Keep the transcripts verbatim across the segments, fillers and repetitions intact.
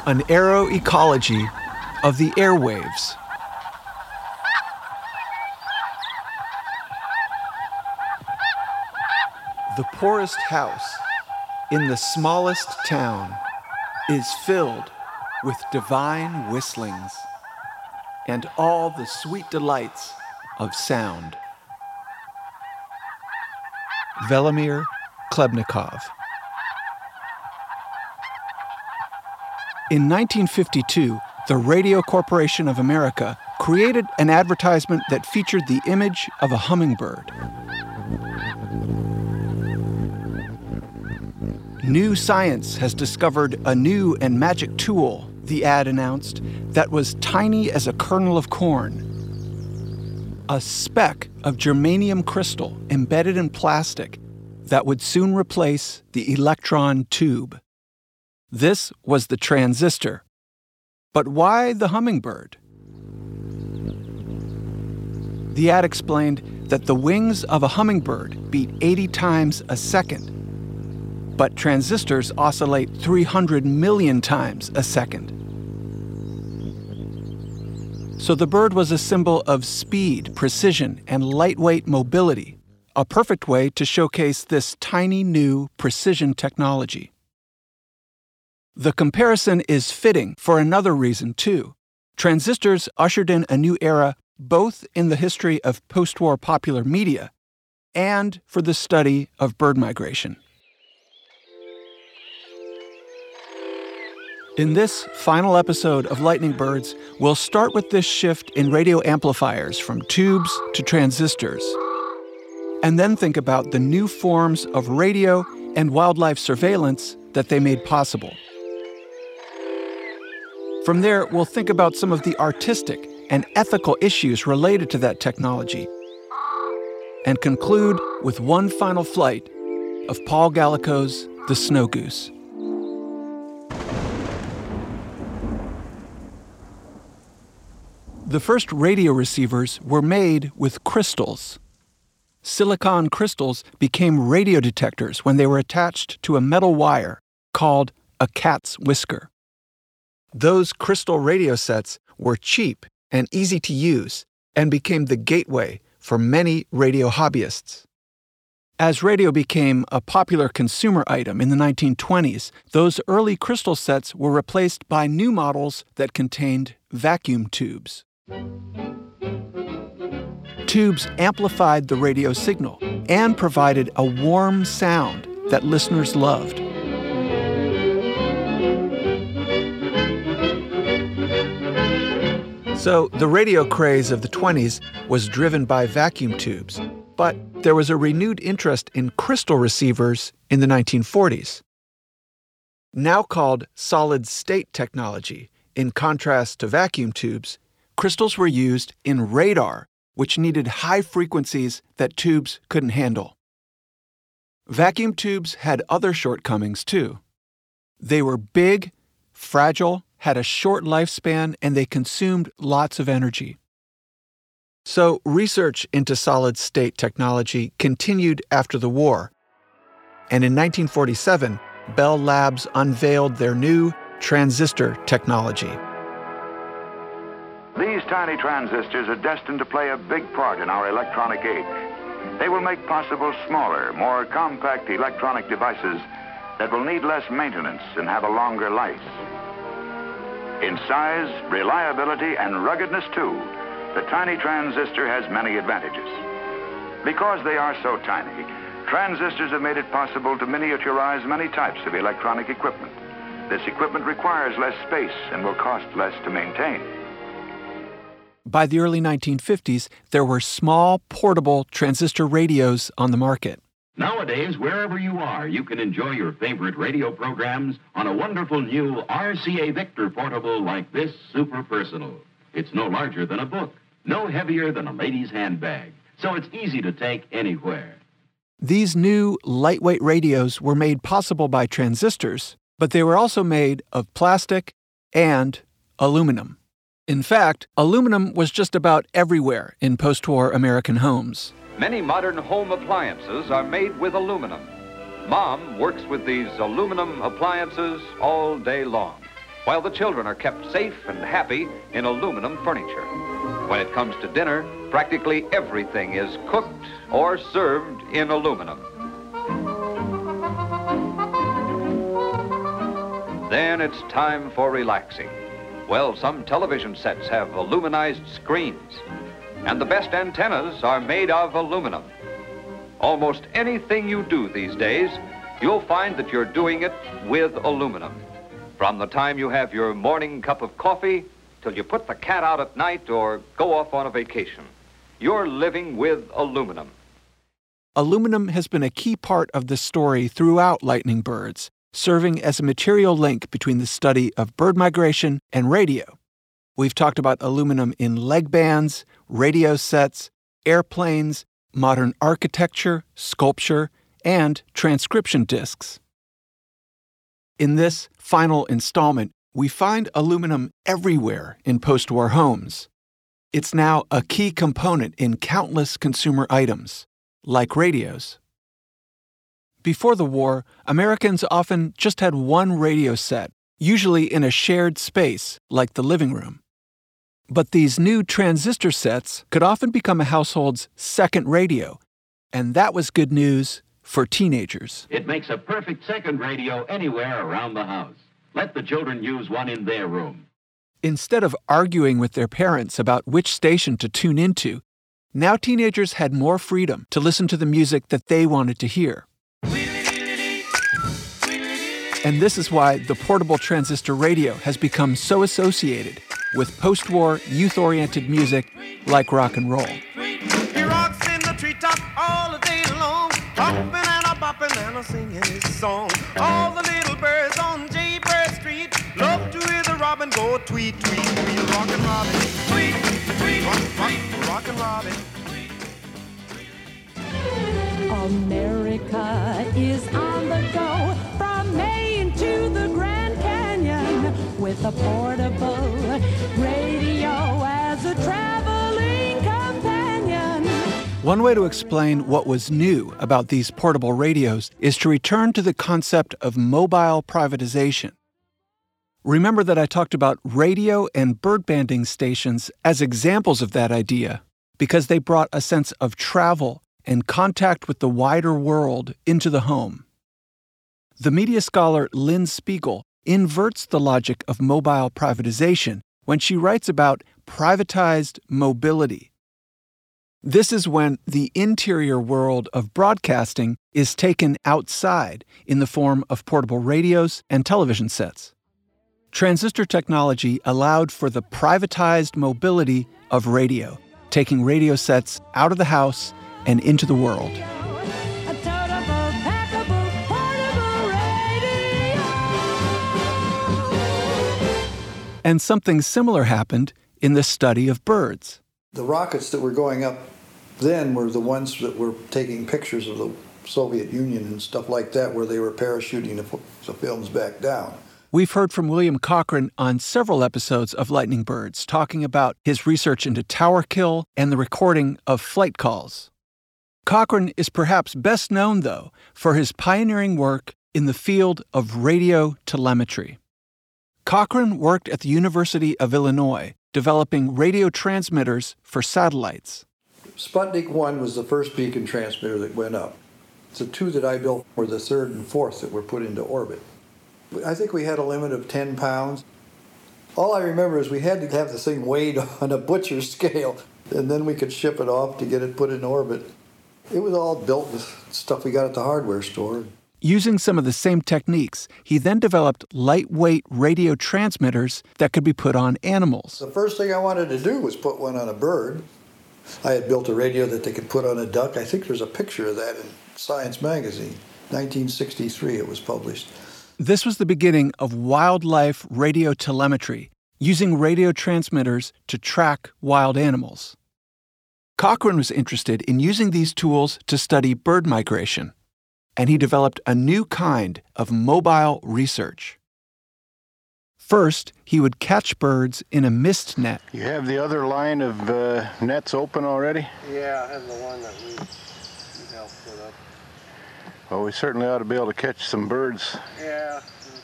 an aeroecology of the airwaves. The poorest house in the smallest town is filled with divine whistlings and all the sweet delights of sound. Velimir Klebnikov. In nineteen fifty-two, the Radio Corporation of America created an advertisement that featured the image of a hummingbird. New science has discovered a new and magic tool, the ad announced, that was tiny as a kernel of corn. A speck of germanium crystal embedded in plastic that would soon replace the electron tube. This was the transistor. But why the hummingbird? The ad explained that the wings of a hummingbird beat eighty times a second, but transistors oscillate three hundred million times a second. So the bird was a symbol of speed, precision, and lightweight mobility, a perfect way to showcase this tiny new precision technology. The comparison is fitting for another reason, too. Transistors ushered in a new era both in the history of post-war popular media and for the study of bird migration. In this final episode of Lightning Birds, we'll start with this shift in radio amplifiers from tubes to transistors, and then think about the new forms of radio and wildlife surveillance that they made possible. From there, we'll think about some of the artistic and ethical issues related to that technology, and conclude with one final flight of Paul Gallico's The Snow Goose. The first radio receivers were made with crystals. Silicon crystals became radio detectors when they were attached to a metal wire called a cat's whisker. Those crystal radio sets were cheap and easy to use and became the gateway for many radio hobbyists. As radio became a popular consumer item in the nineteen twenties, those early crystal sets were replaced by new models that contained vacuum tubes. Tubes amplified the radio signal and provided a warm sound that listeners loved. So the radio craze of the twenties was driven by vacuum tubes, but there was a renewed interest in crystal receivers in the nineteen forties. Now called solid-state technology, in contrast to vacuum tubes, crystals were used in radar, which needed high frequencies that tubes couldn't handle. Vacuum tubes had other shortcomings, too. They were big, fragile, had a short lifespan, and they consumed lots of energy. So research into solid-state technology continued after the war. And in nineteen forty-seven, Bell Labs unveiled their new transistor technology. These tiny transistors are destined to play a big part in our electronic age. They will make possible smaller, more compact electronic devices that will need less maintenance and have a longer life. In size, reliability, and ruggedness, too, the tiny transistor has many advantages. Because they are so tiny, transistors have made it possible to miniaturize many types of electronic equipment. This equipment requires less space and will cost less to maintain. By the early nineteen fifties, there were small, portable transistor radios on the market. Nowadays, wherever you are, you can enjoy your favorite radio programs on a wonderful new R C A Victor portable like this Super Personal. It's no larger than a book, no heavier than a lady's handbag, so it's easy to take anywhere. These new, lightweight radios were made possible by transistors, but they were also made of plastic and aluminum. In fact, aluminum was just about everywhere in post-war American homes. Many modern home appliances are made with aluminum. Mom works with these aluminum appliances all day long. while the children are kept safe and happy in aluminum furniture. When it comes to dinner, practically everything is cooked or served in aluminum. Then it's time for relaxing. Well, some television sets have aluminized screens, and the best antennas are made of aluminum. Almost anything you do these days, you'll find that you're doing it with aluminum. From the time you have your morning cup of coffee till you put the cat out at night or go off on a vacation, you're living with aluminum. Aluminum has been a key part of the story throughout Lightning Birds, serving as a material link between the study of bird migration and radio. We've talked about aluminum in leg bands, radio sets, airplanes, modern architecture, sculpture, and transcription discs. In this final installment, we find aluminum everywhere in post-war homes. It's now a key component in countless consumer items, like radios. Before the war, Americans often just had one radio set, usually in a shared space, like the living room. But these new transistor sets could often become a household's second radio, and that was good news for teenagers. It makes a perfect second radio anywhere around the house. Let the children use one in their room. Instead of arguing with their parents about which station to tune into, now teenagers had more freedom to listen to the music that they wanted to hear. And this is why the portable transistor radio has become so associated with post-war, youth-oriented music like rock and roll. He rocks in the treetop all the day long, hopping and a bopping and a singing his song. All the little birds on Jaybird Street love to hear the robin go tweet, tweet, tweet, rockin' robin, tweet, tweet, rock, rock, rockin' robin. America is on the go from Maine to the Grand Canyon with a portable radio as a traveling companion. One way to explain what was new about these portable radios is to return to the concept of mobile privatization. Remember that I talked about radio and bird banding stations as examples of that idea because they brought a sense of travel and contact with the wider world into the home. The media scholar Lynn Spiegel inverts the logic of mobile privatization when she writes about privatized mobility. This is when the interior world of broadcasting is taken outside in the form of portable radios and television sets. Transistor technology allowed for the privatized mobility of radio, taking radio sets out of the house and into the world. And something similar happened in the study of birds. The rockets that were going up then were the ones that were taking pictures of the Soviet Union and stuff like that, where they were parachuting the, the films back down. We've heard from William Cochran on several episodes of Lightning Birds, talking about his research into tower kill and the recording of flight calls. Cochran is perhaps best known, though, for his pioneering work in the field of radio telemetry. Cochran worked at the University of Illinois, developing radio transmitters for satellites. Sputnik one was the first beacon transmitter that went up. The two that I built were the third and fourth that were put into orbit. I think we had a limit of ten pounds. All I remember is we had to have the thing weighed on a butcher's scale, and then we could ship it off to get it put in orbit. It was all built with stuff we got at the hardware store. Using some of the same techniques, he then developed lightweight radio transmitters that could be put on animals. The first thing I wanted to do was put one on a bird. I had built a radio that they could put on a duck. I think there's a picture of that in Science magazine. nineteen sixty-three it was published. This was the beginning of wildlife radio telemetry, using radio transmitters to track wild animals. Cochran was interested in using these tools to study bird migration, and he developed a new kind of mobile research. First, he would catch birds in a mist net. You have the other line of uh, nets open already? Yeah, I have the one that we, we helped put up. Well, we certainly ought to be able to catch some birds. Yeah,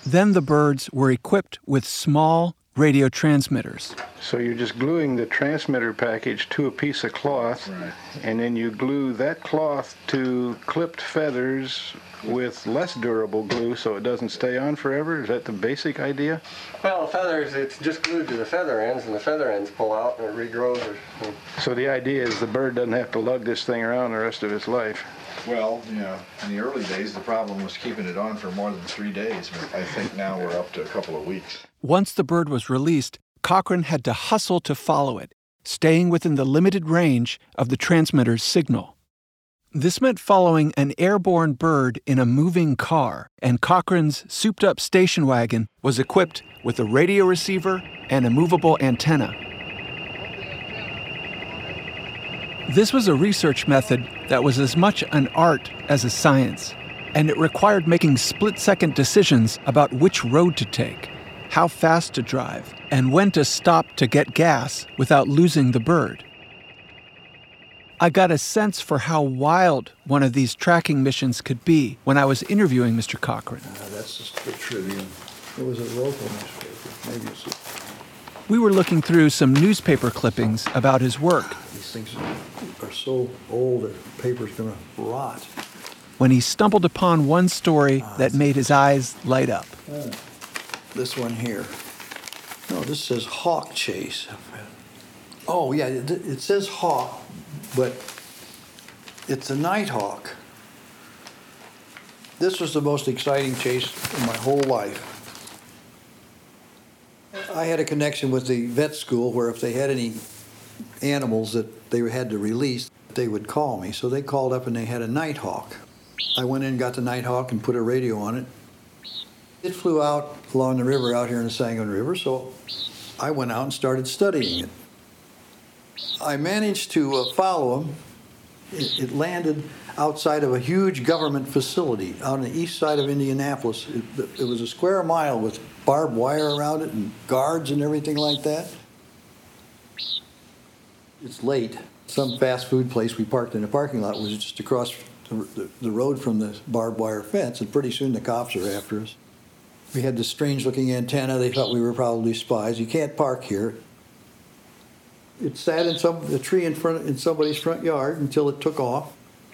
Then the birds were equipped with small radio transmitters. So you're just gluing the transmitter package to a piece of cloth, right, and then you glue that cloth to clipped feathers with less durable glue so it doesn't stay on forever? Is that the basic idea? Well, feathers, it's just glued to the feather ends, and the feather ends pull out and it regrows. So the idea is the bird doesn't have to lug this thing around the rest of its life. Well, yeah, in the early days, the problem was keeping it on for more than three days. But I think now we're up to a couple of weeks. Once the bird was released, Cochrane had to hustle to follow it, staying within the limited range of the transmitter's signal. This meant following an airborne bird in a moving car, and Cochrane's souped-up station wagon was equipped with a radio receiver and a movable antenna. This was a research method that was as much an art as a science, and it required making split-second decisions about which road to take, how fast to drive, and when to stop to get gas without losing the bird. I got a sense for how wild one of these tracking missions could be when I was interviewing Mister Cochrane. Uh, that's just the trivia. It was a local newspaper. Maybe it's a... We were looking through some newspaper clippings about his work. These things are so old that the paper's going to rot. When he stumbled upon one story ah, that made his eyes light up. Uh, this one here. No, this says hawk chase. Oh, yeah, it, it says hawk, but it's a nighthawk. This was the most exciting chase in my whole life. I had a connection with the vet school where if they had any animals that they had to release, they would call me. So they called up and they had a nighthawk. I went in and got the nighthawk and put a radio on it. It flew out along the river out here in the Sangamon River, so I went out and started studying it. I managed to uh, follow him. It, it landed outside of a huge government facility out on the east side of Indianapolis. It, it was a square mile with barbed wire around it and guards and everything like that. It's late. Some fast food place we parked in the parking lot was just across the, the, the road from the barbed wire fence, and pretty soon the cops are after us. We had this strange-looking antenna. They thought we were probably spies. You can't park here. It sat in some a tree in front in somebody's front yard until it took off.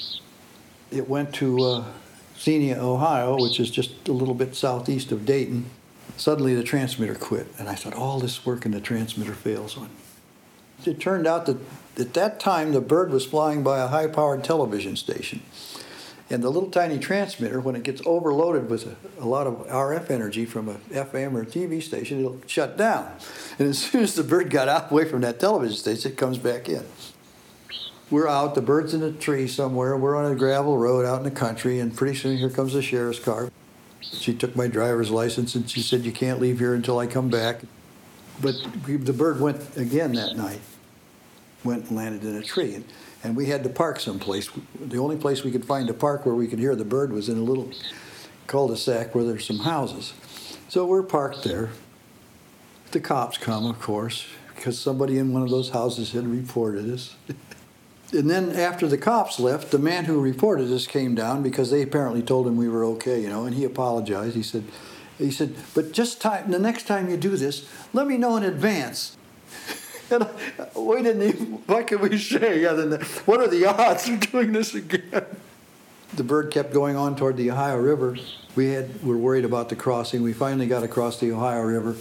It went to uh, Xenia, Ohio, which is just a little bit southeast of Dayton. Suddenly the transmitter quit, and I thought, all this work and the transmitter fails on me. It turned out that at that time the bird was flying by a high-powered television station. And the little tiny transmitter, when it gets overloaded with a, a lot of R F energy from a F M or a T V station, it'll shut down. And as soon as the bird got out away from that television station, it comes back in. We're out, the bird's in a tree somewhere, we're on a gravel road out in the country, and pretty soon here comes the sheriff's car. She took my driver's license and she said, you can't leave here until I come back. But the bird went again that night, went and landed in a tree. And, and we had to park someplace. The only place we could find to park where we could hear the bird was in a little cul-de-sac where there's some houses. So we're parked there. The cops come, of course, because somebody in one of those houses had reported us. And then after the cops left, the man who reported us came down because they apparently told him we were okay, you know, and he apologized. He said, he said, but just time, the next time you do this, let me know in advance. And we didn't even, what can we say other than, what are the odds of doing this again? The bird kept going on toward the Ohio River. We had, were worried about the crossing. We finally got across the Ohio River,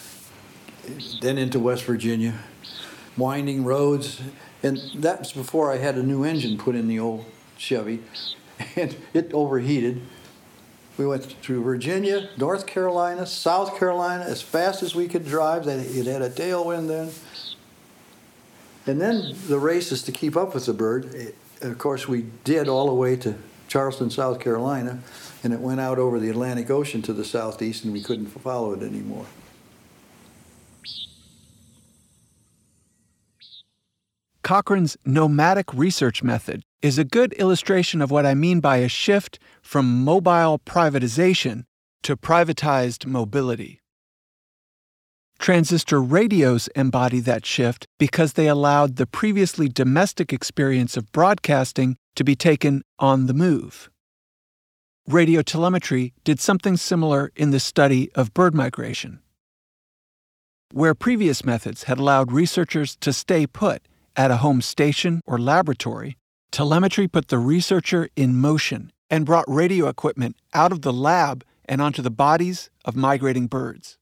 then into West Virginia, winding roads. And that was before I had a new engine put in the old Chevy, and it overheated. We went through Virginia, North Carolina, South Carolina, as fast as we could drive. It had a tailwind then. And then the race is to keep up with the bird. It, of course, we did all the way to Charleston, South Carolina, and it went out over the Atlantic Ocean to the southeast, and we couldn't follow it anymore. Cochrane's nomadic research method is a good illustration of what I mean by a shift from mobile privatization to privatized mobility. Transistor radios embody that shift because they allowed the previously domestic experience of broadcasting to be taken on the move. radiotelemetry did something similar in the study of bird migration. Where previous methods had allowed researchers to stay put at a home station or laboratory, telemetry put the researcher in motion and brought radio equipment out of the lab and onto the bodies of migrating birds.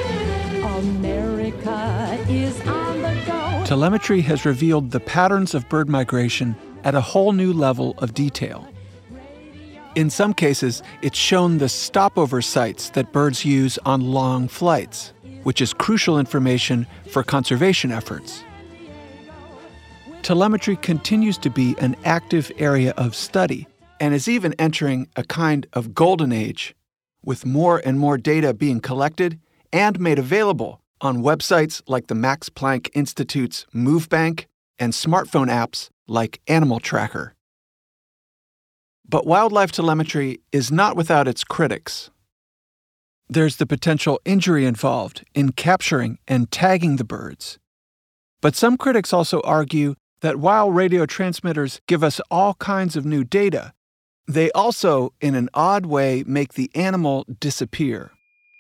America is on the go. Telemetry has revealed the patterns of bird migration at a whole new level of detail. In some cases, it's shown the stopover sites that birds use on long flights, which is crucial information for conservation efforts. Telemetry continues to be an active area of study and is even entering a kind of golden age, with more and more data being collected and made available on websites like the Max Planck Institute's MoveBank and smartphone apps like Animal Tracker. But wildlife telemetry is not without its critics. There's the potential injury involved in capturing and tagging the birds. But some critics also argue that while radio transmitters give us all kinds of new data, they also, in an odd way, make the animal disappear.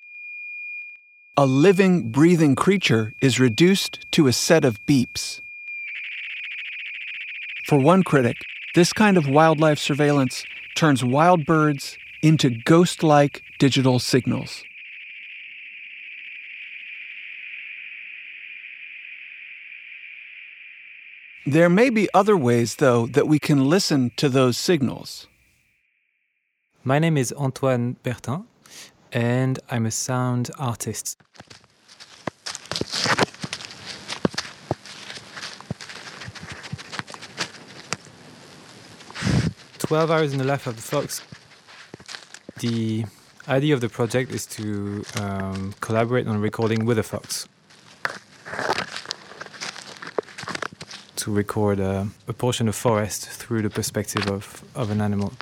A living, breathing creature is reduced to a set of beeps. For one critic, this kind of wildlife surveillance turns wild birds into ghost-like digital signals. There may be other ways, though, that we can listen to those signals. My name is Antoine Bertin, and I'm a sound artist. twelve hours in the life of the fox. The idea of the project is to um, collaborate on recording with a fox. To record a, a portion of forest through the perspective of, of an animal.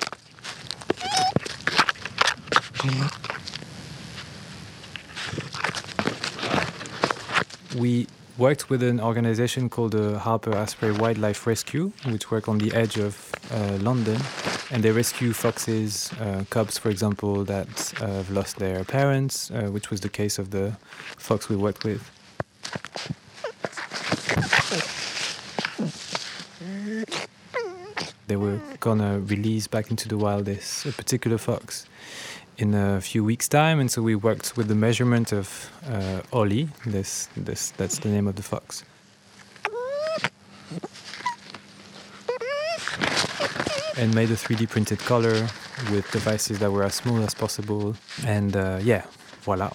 We worked with an organization called the Harper Asprey Wildlife Rescue, which work on the edge of uh, London, and they rescue foxes, uh, cubs, for example, that uh, have lost their parents, uh, which was the case of the fox we worked with. They were gonna release back into the wild this a particular fox in a few weeks' time, and so we worked with the measurement of uh, Ollie. This, this, that's the name of the fox. And made a three D printed color with devices that were as small as possible. And uh, yeah, voila.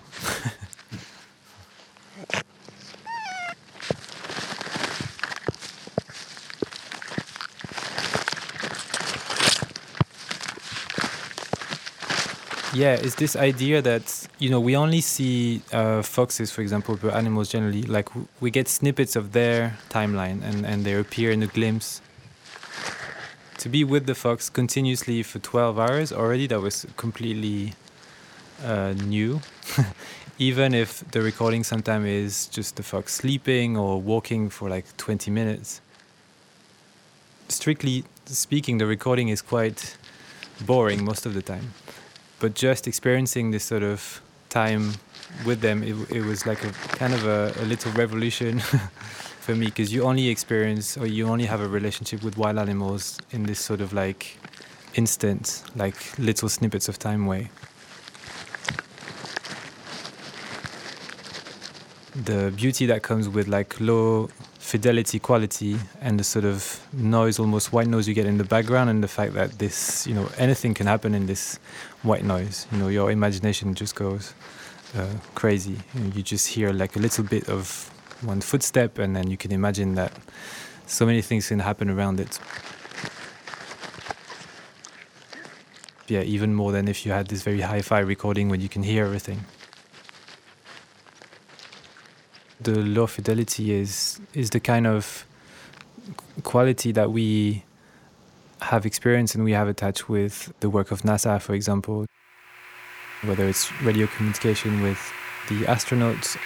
Yeah, it's this idea that, you know, we only see uh, foxes, for example, but animals generally, like w- we get snippets of their timeline and, and they appear in a glimpse. To be with the fox continuously for twelve hours already, that was completely uh, new. Even if the recording sometimes is just the fox sleeping or walking for like twenty minutes. Strictly speaking, the recording is quite boring most of the time. But just experiencing this sort of time with them, it, it was like a kind of a, a little revolution for me, because you only experience or you only have a relationship with wild animals in this sort of like instant, like little snippets of time way. The beauty that comes with like low fidelity quality and the sort of noise, almost white noise you get in the background, and the fact that this, you know, anything can happen in this white noise. You know, your imagination just goes uh, crazy. You know, you just hear like a little bit of one footstep, and then you can imagine that so many things can happen around it. Yeah, even more than if you had this very hi-fi recording where you can hear everything. The low fidelity is is the kind of quality that we have experienced and we have attached with the work of NASA, for example, whether it's radio communication with the astronauts.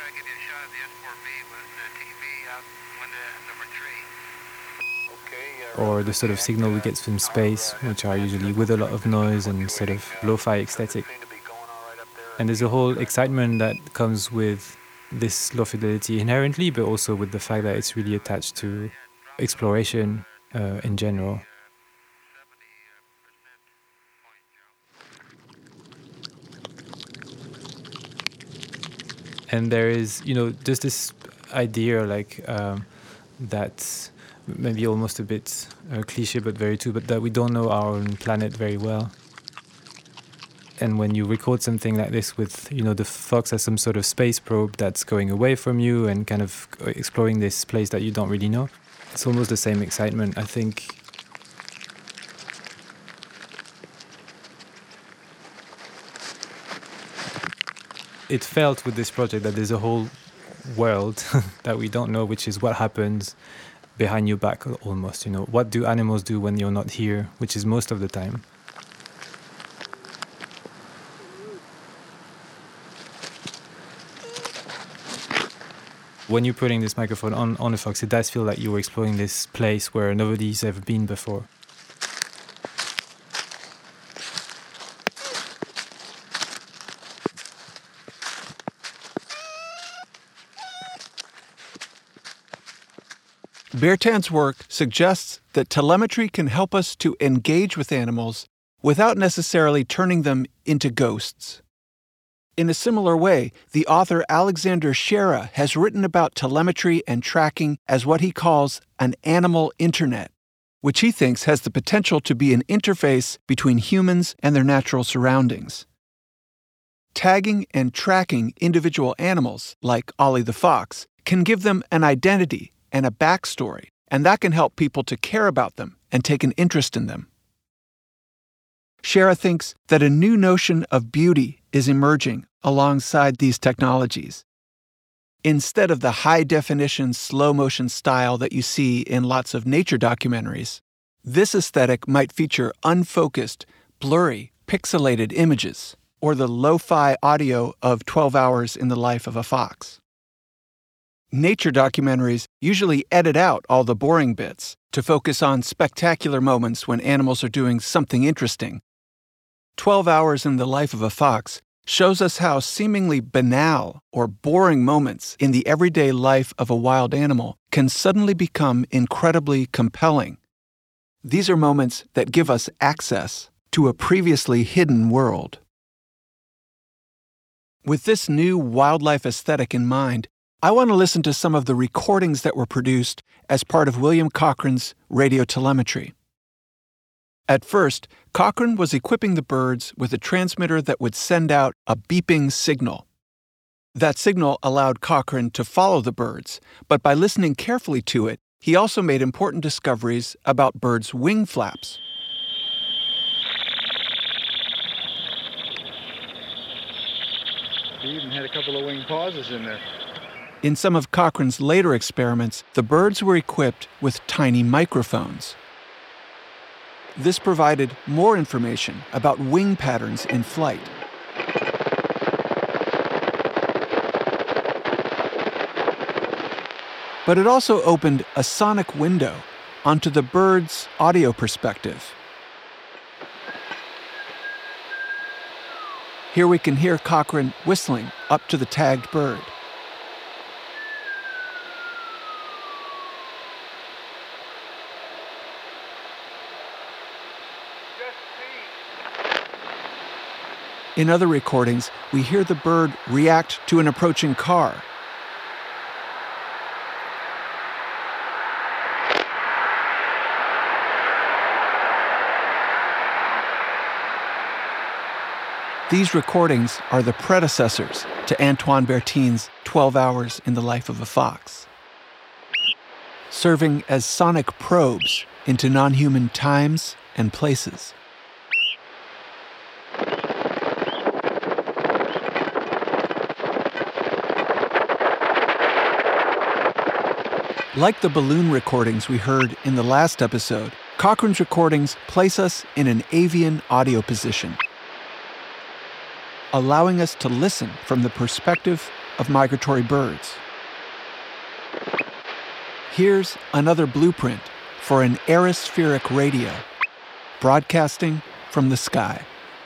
Okay, uh, or the sort of signal we get from space, which are usually with a lot of noise and sort of lo-fi aesthetic. And there's a whole excitement that comes with this low fidelity inherently, but also with the fact that it's really attached to exploration uh, in general. And there is, you know, just this idea like um, that maybe almost a bit uh, cliche, but very true, but that we don't know our own planet very well. And when you record something like this with, you know, the Fox as some sort of space probe that's going away from you and kind of exploring this place that you don't really know, it's almost the same excitement, I think. It felt with this project that there's a whole world that we don't know, which is what happens behind your back almost, you know. What do animals do when you're not here, which is most of the time. When you're putting this microphone on, on a Fox, it does feel like you're exploring this place where nobody's ever been before. Bertin's work suggests that telemetry can help us to engage with animals without necessarily turning them into ghosts. In a similar way, the author Alexander Shera has written about telemetry and tracking as what he calls an animal internet, which he thinks has the potential to be an interface between humans and their natural surroundings. Tagging and tracking individual animals, like Ollie the fox, can give them an identity and a backstory, and that can help people to care about them and take an interest in them. Shera thinks that a new notion of beauty is emerging alongside these technologies. Instead of the high-definition, slow-motion style that you see in lots of nature documentaries, this aesthetic might feature unfocused, blurry, pixelated images, or the lo-fi audio of twelve hours in the life of a fox. Nature documentaries usually edit out all the boring bits to focus on spectacular moments when animals are doing something interesting. twelve hours in the life of a fox shows us how seemingly banal or boring moments in the everyday life of a wild animal can suddenly become incredibly compelling. These are moments that give us access to a previously hidden world. With this new wildlife aesthetic in mind, I want to listen to some of the recordings that were produced as part of William Cochrane's radio telemetry. At first, Cochrane was equipping the birds with a transmitter that would send out a beeping signal. That signal allowed Cochrane to follow the birds, but by listening carefully to it, he also made important discoveries about birds' wing flaps. He even had a couple of wing pauses in there. In some of Cochrane's later experiments, the birds were equipped with tiny microphones. This provided more information about wing patterns in flight. But it also opened a sonic window onto the bird's audio perspective. Here we can hear Cochrane whistling up to the tagged bird. In other recordings, we hear the bird react to an approaching car. These recordings are the predecessors to Antoine Bertin's twelve hours in the life of a fox, serving as sonic probes into non-human times and places. Like the balloon recordings we heard in the last episode, Cochrane's recordings place us in an avian audio position, allowing us to listen from the perspective of migratory birds. Here's another blueprint for an aerospheric radio, broadcasting from the sky.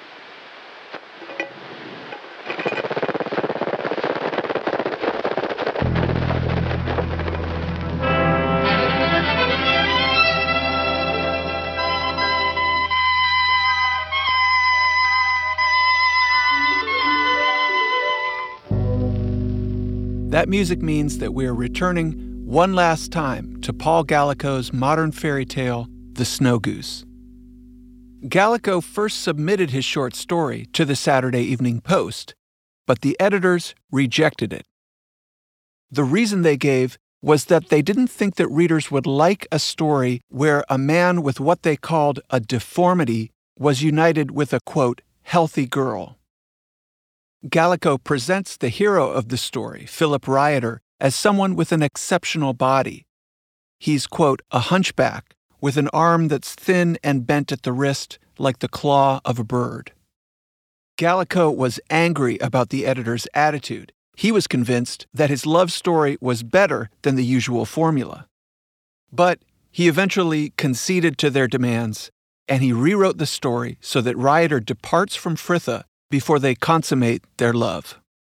That music means that we're returning one last time to Paul Gallico's modern fairy tale, The Snow Goose. Gallico first submitted his short story to the Saturday Evening Post, but the editors rejected it. The reason they gave was that they didn't think that readers would like a story where a man with what they called a deformity was united with a, quote, healthy girl. Gallico presents the hero of the story, Philip Rioter, as someone with an exceptional body. He's, quote, a hunchback with an arm that's thin and bent at the wrist like the claw of a bird. Gallico was angry about the editor's attitude. He was convinced that his love story was better than the usual formula. But he eventually conceded to their demands, and he rewrote the story so that Rioter departs from Fritha before they consummate their love.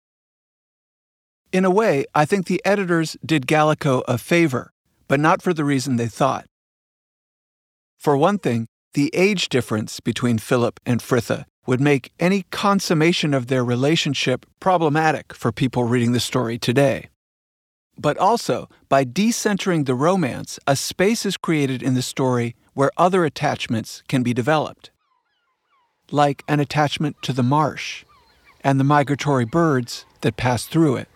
In a way, I think the editors did Gallico a favor, but not for the reason they thought. For one thing, the age difference between Philip and Fritha would make any consummation of their relationship problematic for people reading the story today. But also, by decentering the romance, a space is created in the story where other attachments can be developed, like an attachment to the marsh and the migratory birds that pass through it.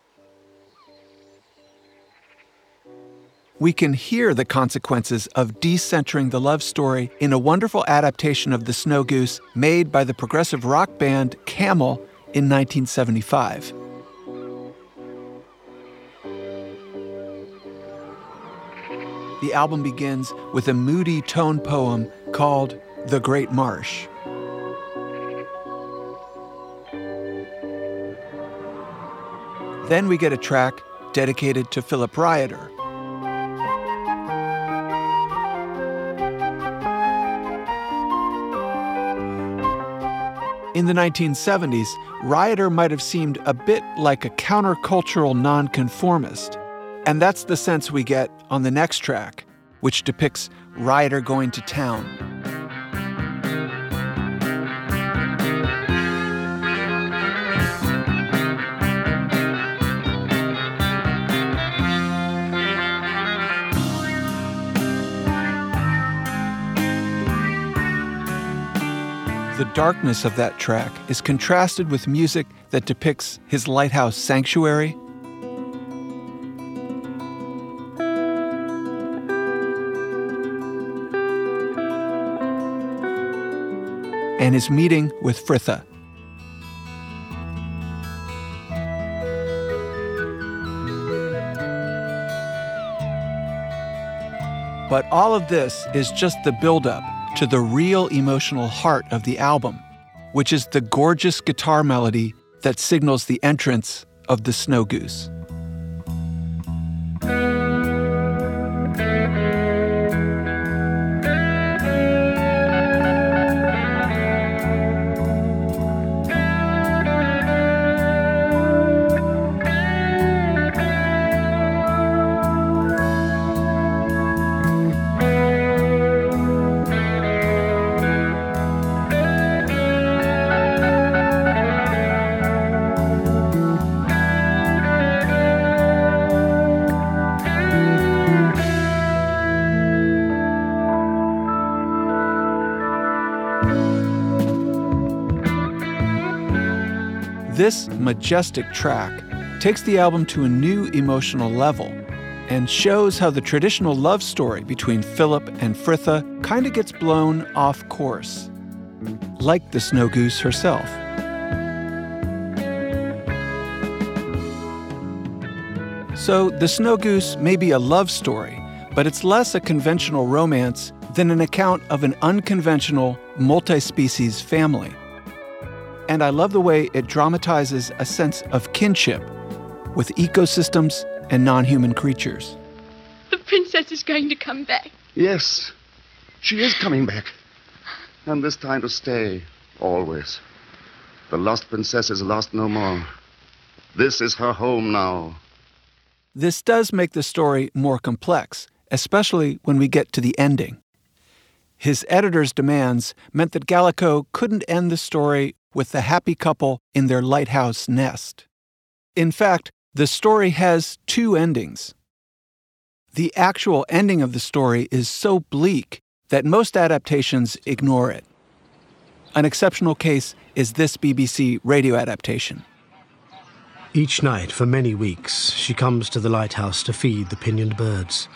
We can hear the consequences of decentering the love story in a wonderful adaptation of The Snow Goose made by the progressive rock band Camel in nineteen seventy-five. The album begins with a moody tone poem called The Great Marsh. Then we get a track dedicated to Philip Rioter. In the nineteen seventies, Rioter might have seemed a bit like a countercultural nonconformist, and that's the sense we get on the next track, which depicts Rioter going to town. The darkness of that track is contrasted with music that depicts his lighthouse sanctuary, and his meeting with Fritha. But all of this is just the buildup to the real emotional heart of the album, which is the gorgeous guitar melody that signals the entrance of the Snow Goose. This majestic track takes the album to a new emotional level and shows how the traditional love story between Philip and Fritha kind of gets blown off course, like the Snow Goose herself. So the Snow Goose may be a love story, but it's less a conventional romance than an account of an unconventional, multi-species family. And I love the way it dramatizes a sense of kinship with ecosystems and non-human creatures. The princess is going to come back. Yes, she is coming back. And this time to stay, always. The lost princess is lost no more. This is her home now. This does make the story more complex, especially when we get to the ending. His editor's demands meant that Gallico couldn't end the story with the happy couple in their lighthouse nest. In fact, the story has two endings. The actual ending of the story is so bleak that most adaptations ignore it. An exceptional case is this B B C radio adaptation. Each night for many weeks, she comes to the lighthouse to feed the pinioned birds.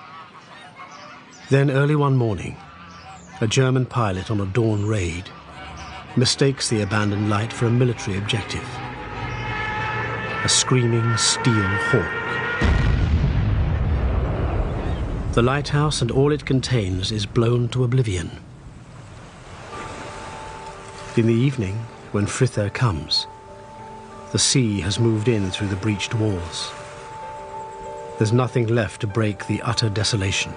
Then early one morning, a German pilot on a dawn raid mistakes the abandoned light for a military objective. A screaming steel hawk. The lighthouse and all it contains is blown to oblivion. In the evening, when Frithia comes, the sea has moved in through the breached walls. There's nothing left to break the utter desolation.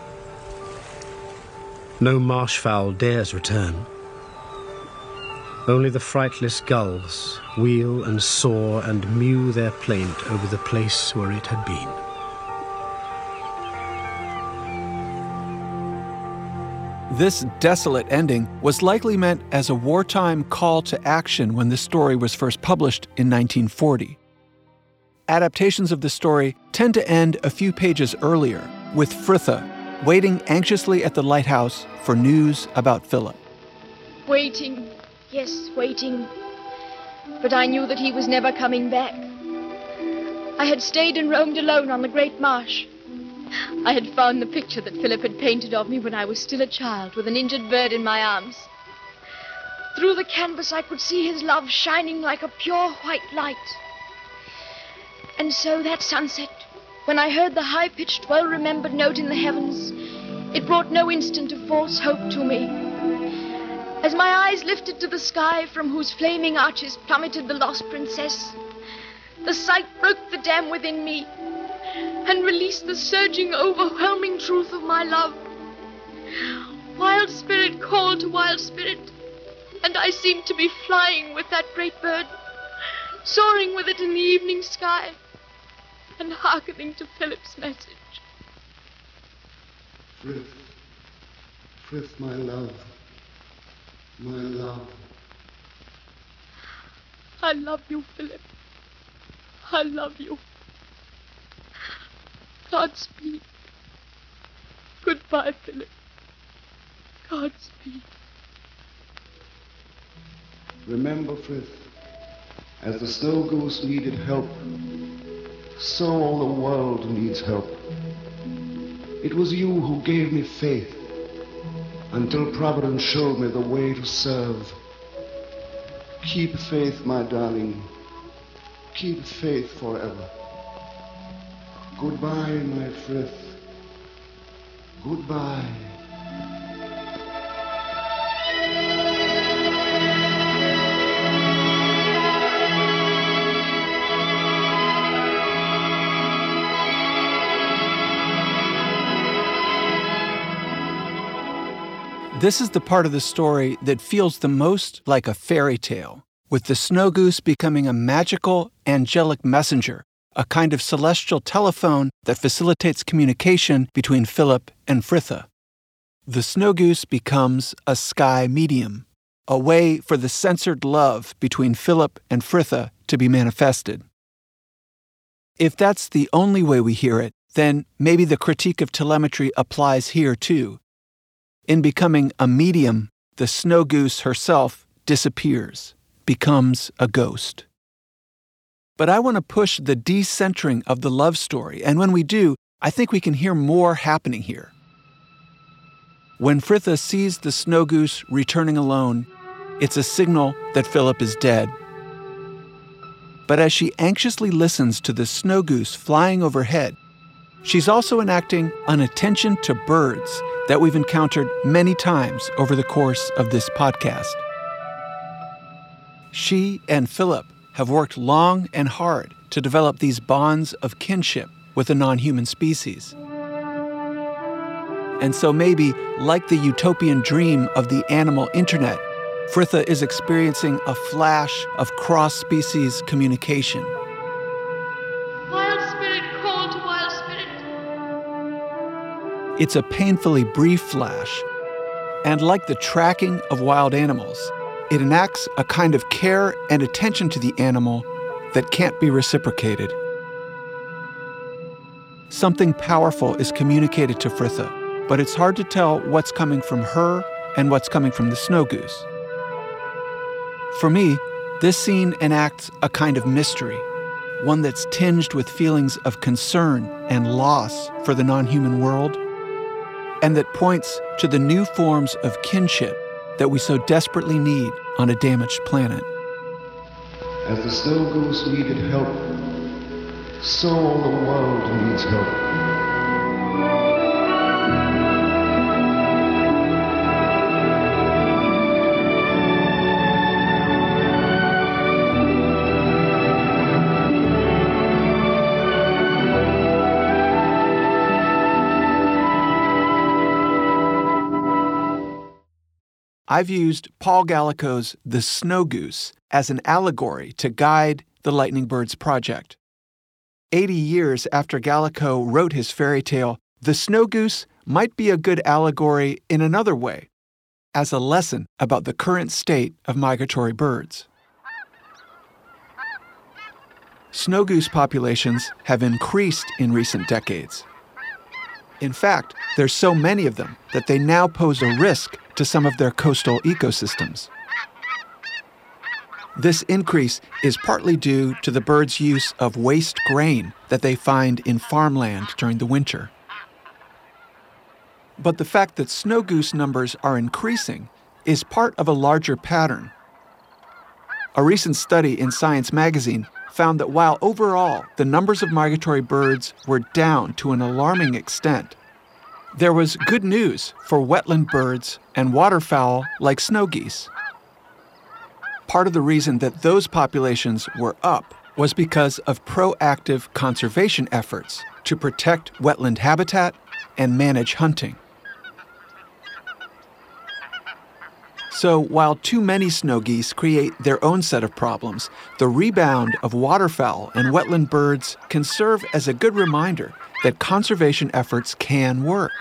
No marshfowl dares return. Only the frightless gulls wheel and soar and mew their plaint over the place where it had been. This desolate ending was likely meant as a wartime call to action when the story was first published in nineteen forty. Adaptations of the story tend to end a few pages earlier, with Frithia waiting anxiously at the lighthouse for news about Philip. Waiting, yes, waiting. But I knew that he was never coming back. I had stayed and roamed alone on the great marsh. I had found the picture that Philip had painted of me when I was still a child, with an injured bird in my arms. Through the canvas I could see his love shining like a pure white light. And so that sunset, when I heard the high-pitched, well-remembered note in the heavens, it brought no instant of false hope to me. As my eyes lifted to the sky from whose flaming arches plummeted the lost princess, the sight broke the dam within me and released the surging, overwhelming truth of my love. Wild spirit called to wild spirit, and I seemed to be flying with that great bird, soaring with it in the evening sky, and hearkening to Philip's message. Frith, Frith, my love, my love. I love you, Philip. I love you. Godspeed. Goodbye, Philip. Godspeed. Remember, Frith, as the snow goose needed help, so all the world needs help. It was you who gave me faith until Providence showed me the way to serve. Keep faith, my darling. Keep faith forever. Goodbye, my Frith. Goodbye. This is the part of the story that feels the most like a fairy tale, with the snow goose becoming a magical, angelic messenger, a kind of celestial telephone that facilitates communication between Philip and Frithia. The snow goose becomes a sky medium, a way for the censored love between Philip and Frithia to be manifested. If that's the only way we hear it, then maybe the critique of telemetry applies here too. In becoming a medium, the snow goose herself disappears, becomes a ghost. But I want to push the decentering of the love story, and when we do, I think we can hear more happening here. When Frithia sees the snow goose returning alone, it's a signal that Philip is dead. But as she anxiously listens to the snow goose flying overhead, she's also enacting an attention to birds that we've encountered many times over the course of this podcast. She and Philip have worked long and hard to develop these bonds of kinship with the non-human species. And so maybe, like the utopian dream of the animal internet, Fritha is experiencing a flash of cross-species communication. Wild spirit, call to wild spirit. It's a painfully brief flash, and like the tracking of wild animals, it enacts a kind of care and attention to the animal that can't be reciprocated. Something powerful is communicated to Fritha, but it's hard to tell what's coming from her and what's coming from the snow goose. For me, this scene enacts a kind of mystery, one that's tinged with feelings of concern and loss for the non-human world, and that points to the new forms of kinship that we so desperately need on a damaged planet. As the snow goose needed help, so all the world needs help. I've used Paul Gallico's The Snow Goose as an allegory to guide the Lightning Birds project. Eighty years after Gallico wrote his fairy tale, The Snow Goose might be a good allegory in another way, as a lesson about the current state of migratory birds. Snow goose populations have increased in recent decades. In fact, there's so many of them that they now pose a risk to some of their coastal ecosystems. This increase is partly due to the birds' use of waste grain that they find in farmland during the winter. But the fact that snow goose numbers are increasing is part of a larger pattern. A recent study in Science magazine found that while overall the numbers of migratory birds were down to an alarming extent, there was good news for wetland birds and waterfowl like snow geese. Part of the reason that those populations were up was because of proactive conservation efforts to protect wetland habitat and manage hunting. So while too many snow geese create their own set of problems, the rebound of waterfowl and wetland birds can serve as a good reminder that conservation efforts can work.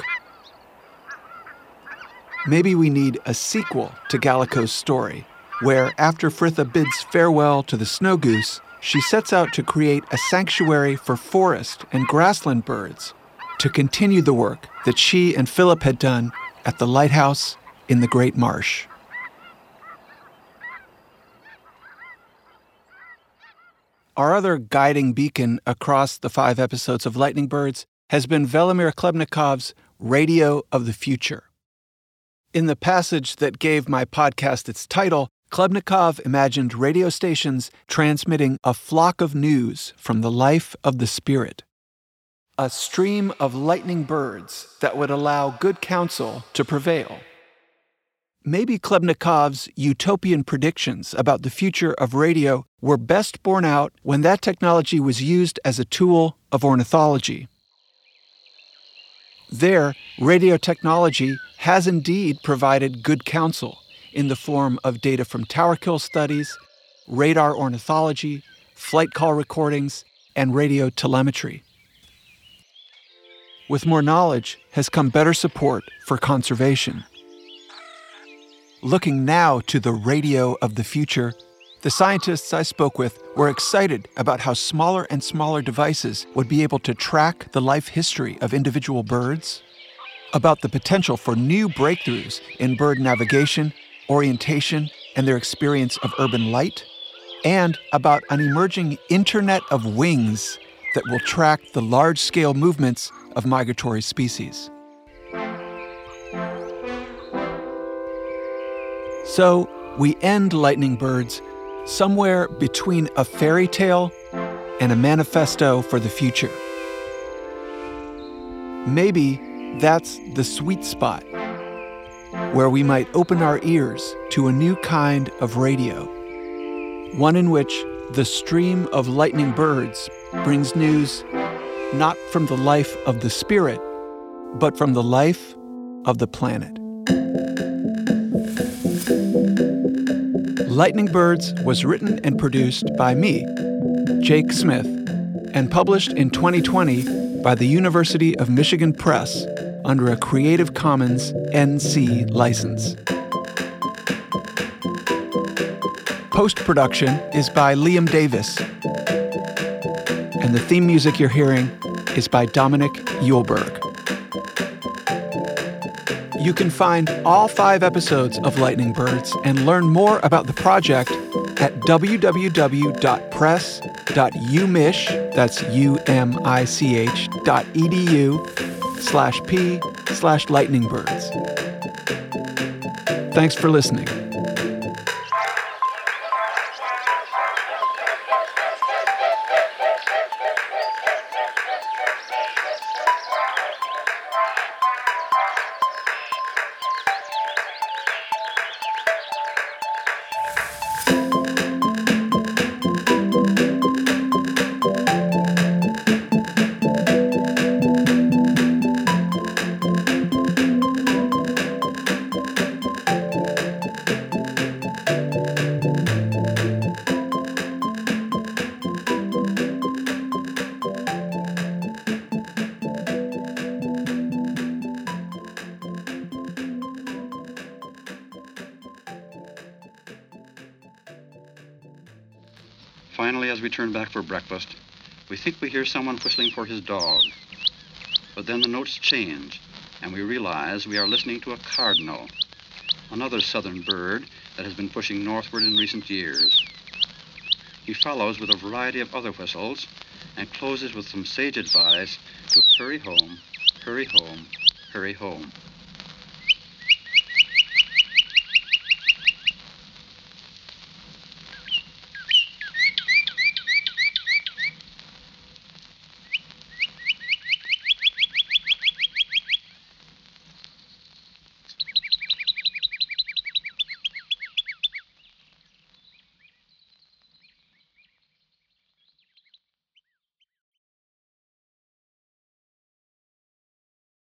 Maybe we need a sequel to Gallico's story, where after Fritha bids farewell to the snow goose, she sets out to create a sanctuary for forest and grassland birds to continue the work that she and Philip had done at the lighthouse in the Great Marsh. Our other guiding beacon across the five episodes of Lightning Birds has been Velimir Klebnikov's Radio of the Future. In the passage that gave my podcast its title, Klebnikov imagined radio stations transmitting a flock of news from the life of the spirit, a stream of lightning birds that would allow good counsel to prevail. Maybe Klebnikov's utopian predictions about the future of radio were best borne out when that technology was used as a tool of ornithology. There, radio technology has indeed provided good counsel in the form of data from tower kill studies, radar ornithology, flight call recordings, and radio telemetry. With more knowledge has come better support for conservation. Looking now to the radio of the future, the scientists I spoke with were excited about how smaller and smaller devices would be able to track the life history of individual birds, about the potential for new breakthroughs in bird navigation, orientation, and their experience of urban light, and about an emerging Internet of Wings that will track the large-scale movements of migratory species. So we end Lightning Birds somewhere between a fairy tale and a manifesto for the future. Maybe that's the sweet spot where we might open our ears to a new kind of radio, one in which the stream of lightning birds brings news not from the life of the spirit, but from the life of the planet. Lightning Birds was written and produced by me, Jake Smith, and published in twenty twenty by the University of Michigan Press under a Creative Commons N C license. Post-production is by Liam Davis, and the theme music you're hearing is by Dominic Yulberg. You can find all five episodes of Lightning Birds and learn more about the project at w w w dot press dot u mich, that's U M I C H, dot edu slash p slash lightning birds. Thanks for listening. Finally, as we turn back for breakfast, we think we hear someone whistling for his dog. But then the notes change, and we realize we are listening to a cardinal, another southern bird that has been pushing northward in recent years. He follows with a variety of other whistles and closes with some sage advice to hurry home, hurry home, hurry home.